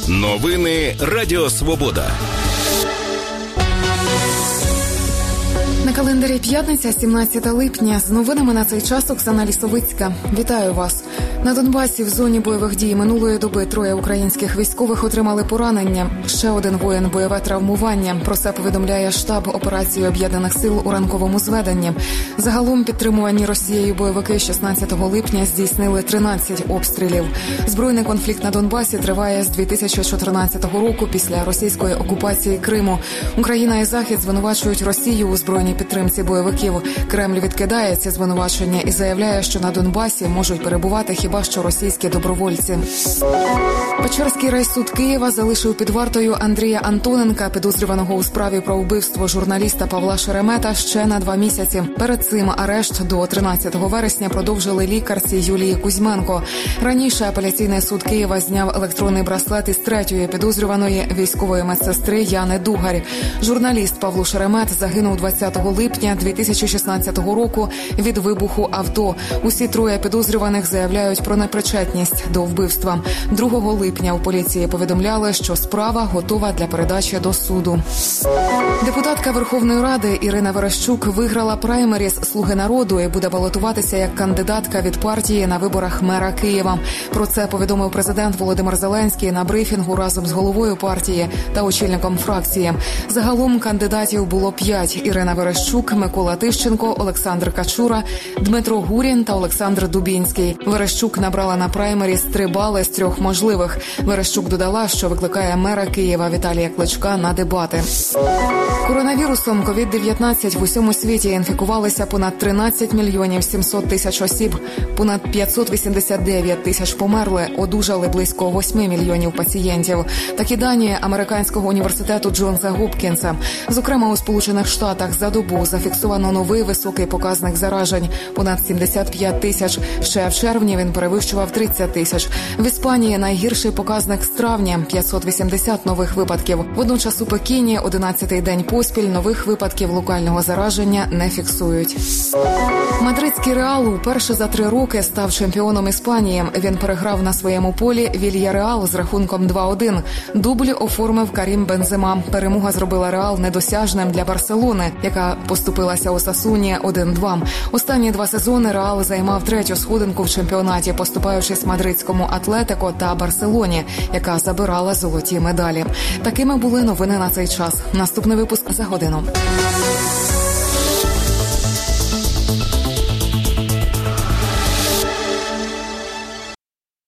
Новини Радіо Свобода. На календарі п'ятниця, 17 липня. З новинами на цей час Оксана Лісовицька. Вітаю вас. На Донбасі в зоні бойових дій минулої доби 3 українських військових отримали поранення. Ще один воїн – бойове травмування. Про це повідомляє штаб операції Об'єднаних сил у ранковому зведенні. Загалом підтримувані Росією бойовики 16 липня здійснили 13 обстрілів. Збройний конфлікт на Донбасі триває з 2014 року після російської окупації Криму. Україна і Захід звинувачують Росію у збройній підтримці бойовиків. Кремль відкидає ці звинувачення і заявляє, що на Донбасі можуть перебувати хіба що російські добровольці. Печерський райсуд Києва залишив під вартою Андрія Антоненка, підозрюваного у справі про вбивство журналіста Павла Шеремета, ще на 2 місяці. Перед цим арешт до 13 вересня продовжили лікарці Юлії Кузьменко. Раніше апеляційний суд Києва зняв електронний браслет із 3-ї підозрюваної військової медсестри Яни Дугарь. Журналіст Павло Шеремет загинув 20 липня 2016 року від вибуху авто. Усі 3 підозрюваних заявляють про непричетність до вбивства. 2 липня у поліції повідомляли, що справа готова для передачі до суду. Депутатка Верховної Ради Ірина Верещук виграла праймеріз «Слуги народу» і буде балотуватися як кандидатка від партії на виборах мера Києва. Про це повідомив президент Володимир Зеленський на брифінгу разом з головою партії та очільником фракції. Загалом кандидатів було 5 – Ірина Верещук, Микола Тищенко, Олександр Качура, Дмитро Гурін та Олександр Дубінський. Верещук набрала на праймеріз 3 бали з 3 можливих. Верещук додала, що викликає мера Києва Віталія Кличка на дебати. Коронавірусом COVID-19 в усьому світі інфікувалися понад 13 мільйонів 700 тисяч осіб. Понад 589 тисяч померли, одужали близько 8 мільйонів пацієнтів. Такі дані Американського університету Джонса Гопкінса. Зокрема, у Сполучених Штатах за добу зафіксовано новий високий показник заражень – понад 75 тисяч. Ще в червні він перевищував 30 тисяч. В Іспанії найгірший показник з травня – 580 нових випадків. Водночас у Пекіні 11-й день поспіль нових випадків локального зараження не фіксують. Мадридський Реал уперше за 3 роки став чемпіоном Іспанії. Він переграв на своєму полі Вільяреал з рахунком 2-1. Дубль оформив Карім Бензема. Перемога зробила Реал недосяжним для Барселони, яка поступилася Осасуні 1-2. Останні 2 сезони Реал займав 3-ю сходинку в чемпіонаті, поступаючись мадридському Атлетико та Барселоні, яка забирала золоті медалі. Такими були новини на цей час. Наступний випуск за годину.